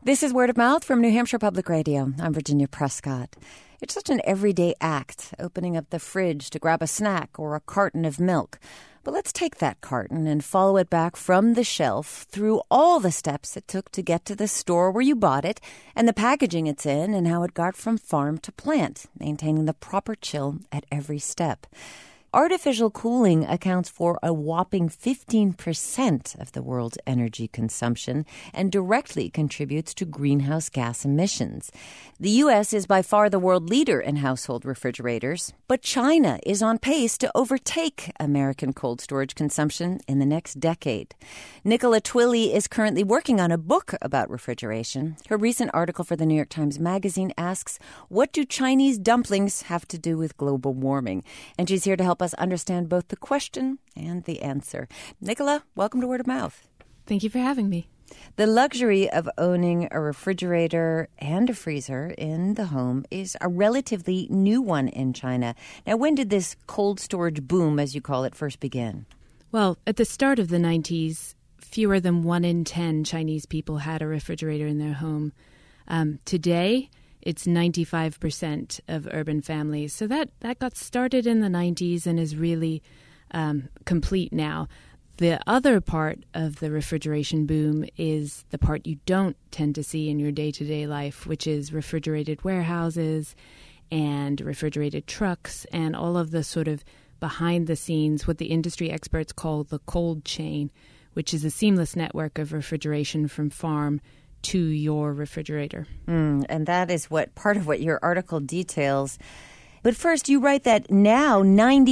This is Word of Mouth from New Hampshire Public Radio. I'm Virginia Prescott. It's such an everyday act, opening up the fridge to grab a snack or a carton of milk. But let's take that carton and follow it back from the shelf through all the steps it took to get to the store where you bought it and the packaging it's in and how it got from farm to plant, maintaining the proper chill at every step. Artificial cooling accounts for a whopping 15% of the world's energy consumption and directly contributes to greenhouse gas emissions. The U.S. is by far the world leader in household refrigerators, but China is on pace to overtake American cold storage consumption in the next decade. Nicola Twilley is currently working on a book about refrigeration. Her recent article for the New York Times Magazine asks, what do Chinese dumplings have to do with global warming? And she's here to help us understand both the question and the answer. Nicola, welcome to Word of Mouth. Thank you for having me. The luxury of owning a refrigerator and a freezer in the home is a relatively new one in China. Now, when did this cold storage boom, as you call it, first begin? Well, at the start of the 90s, fewer than 1 in 10 Chinese people had a refrigerator in their home. Today, it's 95% of urban families. So that got started in the 90s and is really complete now. The other part of the refrigeration boom is the part you don't tend to see in your day-to-day life, which is refrigerated warehouses and refrigerated trucks and all of the sort of behind the scenes, what the industry experts call the cold chain, which is a seamless network of refrigeration from farm to your refrigerator. And that is part of what your article details. But first, you write that now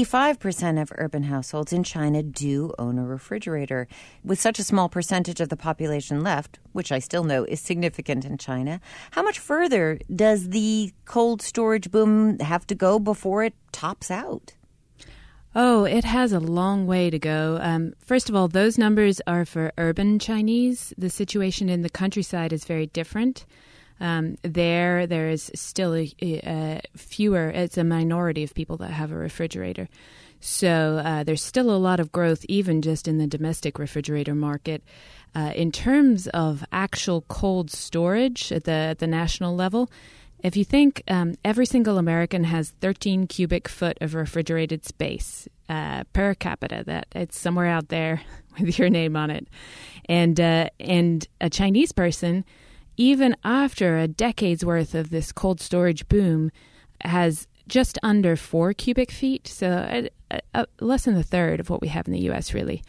95% of urban households in China do own a refrigerator. With such a small percentage of the population left, which I still know is significant in China, how much further does the cold storage boom have to go before it tops out? Oh, it has a long way to go. First of all, those numbers are for urban Chinese. The situation in the countryside is very different. There is still fewer. It's a minority of people that have a refrigerator. So there's still a lot of growth, even just in the domestic refrigerator market. In terms of actual cold storage at the national level, if you think every single American has 13 cubic foot of refrigerated space per capita, that it's somewhere out there with your name on it, and a Chinese person, even after a decade's worth of this cold storage boom, has just under 4 cubic feet, so less than a third of what we have in the U.S. really.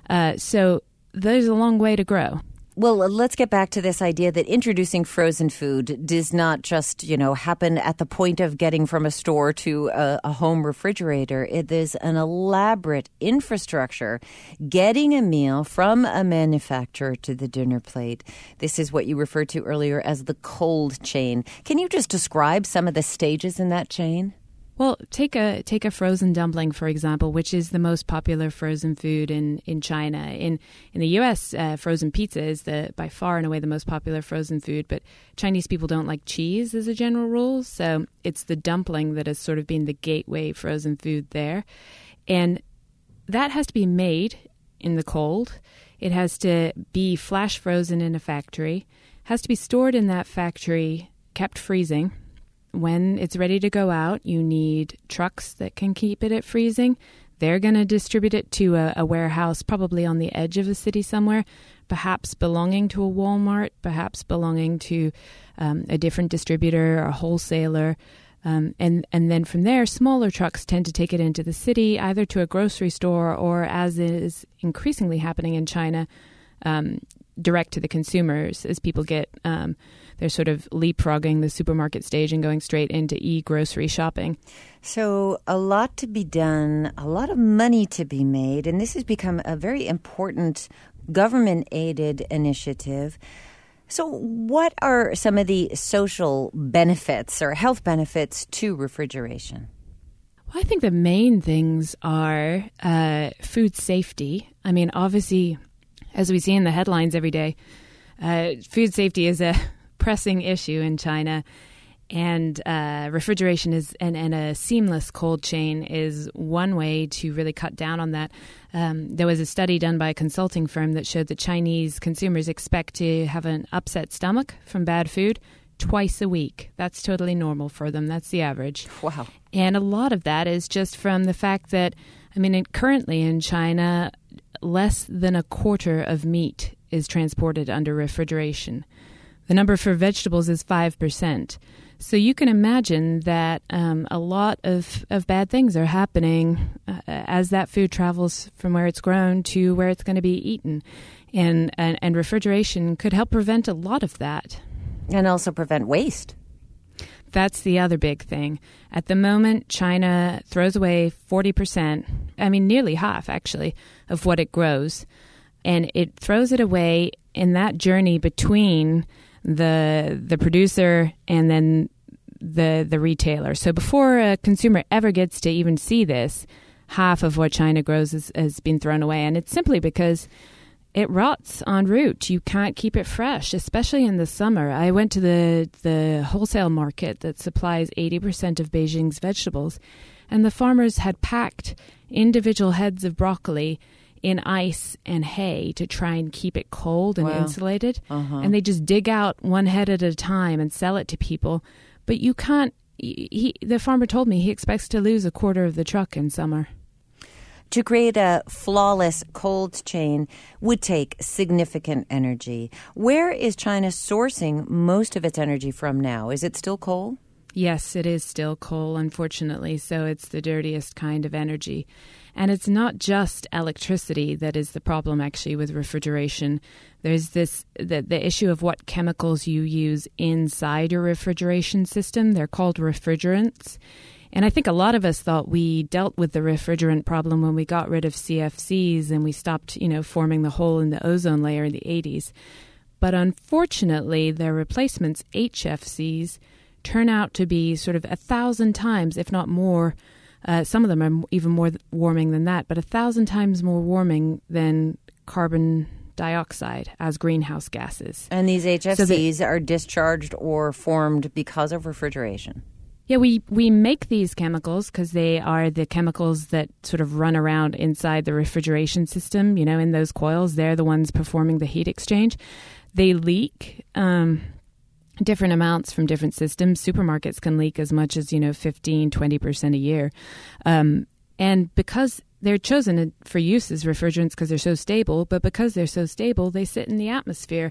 So there's a long way to grow. Well, let's get back to this idea that introducing frozen food does not just, happen at the point of getting from a store to a home refrigerator. It is an elaborate infrastructure getting a meal from a manufacturer to the dinner plate. This is what you referred to earlier as the cold chain. Can you just describe some of the stages in that chain? Well, take a frozen dumpling, for example, which is the most popular frozen food in China. In the U.S., frozen pizza is by far and away the most popular frozen food, but Chinese people don't like cheese as a general rule, so it's the dumpling that has sort of been the gateway frozen food there. And that has to be made in the cold. It has to be flash frozen in a factory, has to be stored in that factory, kept freezing. When it's ready to go out, you need trucks that can keep it at freezing. They're going to distribute it to a warehouse probably on the edge of a city somewhere, perhaps belonging to a Walmart, perhaps belonging to a different distributor or a wholesaler. And then from there, smaller trucks tend to take it into the city, either to a grocery store or, as is increasingly happening in China, direct to the consumers as people get they're sort of leapfrogging the supermarket stage and going straight into e-grocery shopping. So a lot to be done, a lot of money to be made, and this has become a very important government-aided initiative. So what are some of the social benefits or health benefits to refrigeration? Well, I think the main things are food safety. I mean, obviously, as we see in the headlines every day, food safety is a pressing issue in China. And refrigeration and a seamless cold chain is one way to really cut down on that. There was a study done by a consulting firm that showed that Chinese consumers expect to have an upset stomach from bad food twice a week. That's totally normal for them. That's the average. Wow. And a lot of that is just from the fact that, currently in China, less than a quarter of meat is transported under refrigeration. The number for vegetables is 5%. So you can imagine that a lot of bad things are happening as that food travels from where it's grown to where it's going to be eaten. And refrigeration could help prevent a lot of that. And also prevent waste. That's the other big thing. At the moment, China throws away 40%, nearly half actually, of what it grows. And it throws it away in that journey between the producer and then the retailer. So before a consumer ever gets to even see this, half of what China grows has been thrown away. And it's simply because it rots en route. You can't keep it fresh, especially in the summer. I went to the wholesale market that supplies 80% of Beijing's vegetables, and the farmers had packed individual heads of broccoli in ice and hay to try and keep it cold and insulated. And they just dig out one head at a time and sell it to people. But you can't, the farmer told me he expects to lose a quarter of the truck in summer. To create a flawless cold chain would take significant energy. Where is China sourcing most of its energy from now? Is it still coal? Yes, it is still coal, unfortunately, so it's the dirtiest kind of energy. And it's not just electricity that is the problem, actually, with refrigeration. There's the issue of what chemicals you use inside your refrigeration system. They're called refrigerants. And I think a lot of us thought we dealt with the refrigerant problem when we got rid of CFCs and we stopped, forming the hole in the ozone layer in the 80s. But unfortunately, their replacements, HFCs, turn out to be sort of 1,000 times, if not more. Some of them are even more warming than that, but 1,000 times more warming than carbon dioxide as greenhouse gases. And these HFCs are discharged or formed because of refrigeration. Yeah, we make these chemicals because they are the chemicals that sort of run around inside the refrigeration system, in those coils. They're the ones performing the heat exchange. They leak different amounts from different systems. Supermarkets can leak as much as, 15, 20% a year. And because they're chosen for use as refrigerants because they're so stable, but because they're so stable, they sit in the atmosphere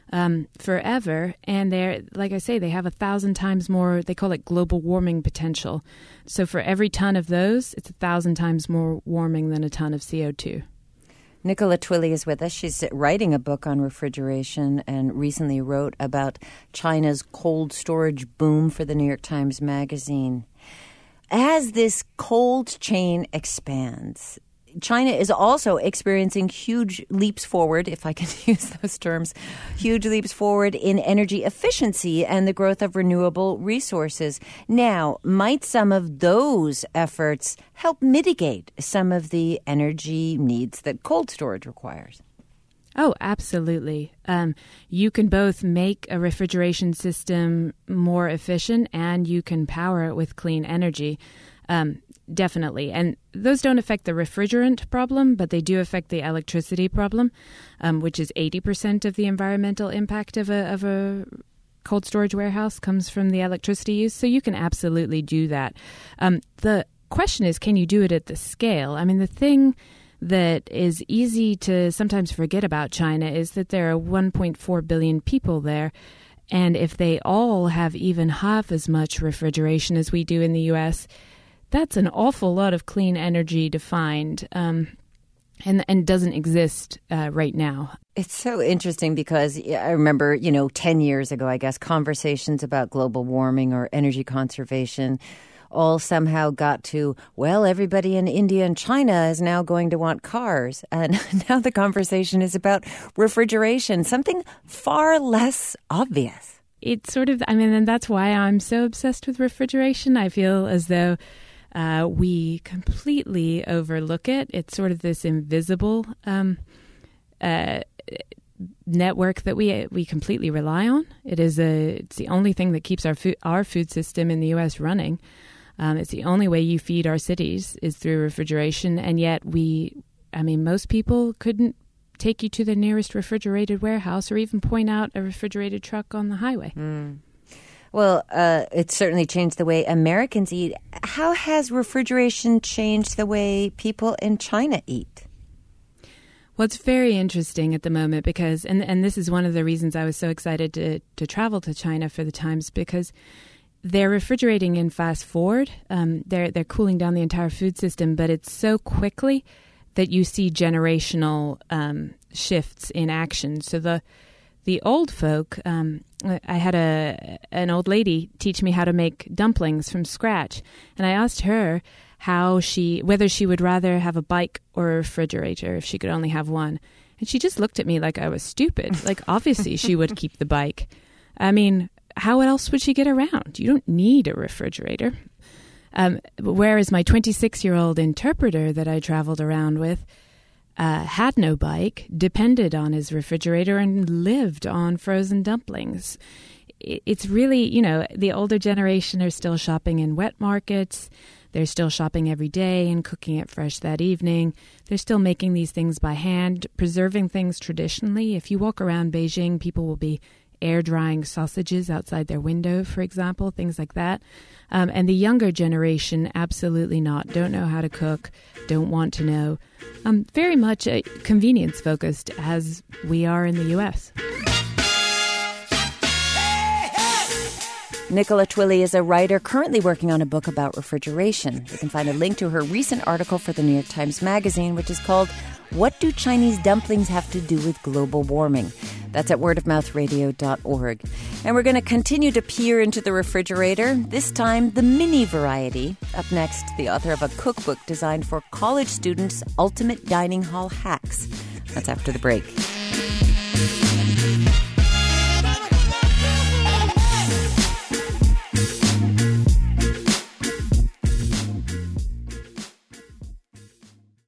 forever. And they're, like I say, they have 1,000 times more, they call it global warming potential. So for every ton of those, it's 1,000 times more warming than a ton of CO2. Nicola Twilley is with us. She's writing a book on refrigeration and recently wrote about China's cold storage boom for the New York Times Magazine. As this cold chain expands, China is also experiencing huge leaps forward, if I can use those terms, huge leaps forward in energy efficiency and the growth of renewable resources. Now, might some of those efforts help mitigate some of the energy needs that cold storage requires? Oh, absolutely. You can both make a refrigeration system more efficient and you can power it with clean energy. Definitely. And those don't affect the refrigerant problem, but they do affect the electricity problem, which is 80% of the environmental impact of a cold storage warehouse comes from the electricity use. So you can absolutely do that. The question is, can you do it at the scale? The thing that is easy to sometimes forget about China is that there are 1.4 billion people there. And if they all have even half as much refrigeration as we do in the U.S., that's an awful lot of clean energy to find and doesn't exist right now. It's so interesting because I remember, 10 years ago, I guess, conversations about global warming or energy conservation all somehow got to, well, everybody in India and China is now going to want cars. And now the conversation is about refrigeration, something far less obvious. It's sort of, and that's why I'm so obsessed with refrigeration. I feel as though we completely overlook it. It's sort of this invisible network that we completely rely on. It's the only thing that keeps our food system in the U.S. running. It's the only way you feed our cities is through refrigeration, and yet most people couldn't take you to the nearest refrigerated warehouse or even point out a refrigerated truck on the highway. Well, it's certainly changed the way Americans eat. How has refrigeration changed the way people in China eat? Well, it's very interesting at the moment because, and this is one of the reasons I was so excited to travel to China for the Times, because they're refrigerating in fast forward. They're cooling down the entire food system, but it's so quickly that you see generational shifts in action. So the old folk, I had an old lady teach me how to make dumplings from scratch, and I asked her whether she would rather have a bike or a refrigerator if she could only have one. And she just looked at me like I was stupid. Like, obviously she would keep the bike. I mean, how else would she get around? You don't need a refrigerator. Whereas my 26-year-old interpreter that I traveled around with had no bike, depended on his refrigerator, and lived on frozen dumplings. It's really, the older generation are still shopping in wet markets. They're still shopping every day and cooking it fresh that evening. They're still making these things by hand, preserving things traditionally. If you walk around Beijing, people will be air drying sausages outside their window, for example, things like that. And the younger generation, absolutely not. Don't know how to cook, don't want to know. Very much convenience focused, as we are in the U.S. Nicola Twilley is a writer currently working on a book about refrigeration. You can find a link to her recent article for the New York Times Magazine, which is called "What Do Chinese Dumplings Have to Do with Global Warming?" That's at wordofmouthradio.org. And we're going to continue to peer into the refrigerator, this time the mini variety. Up next, the author of a cookbook designed for college students' ultimate dining hall hacks. That's after the break.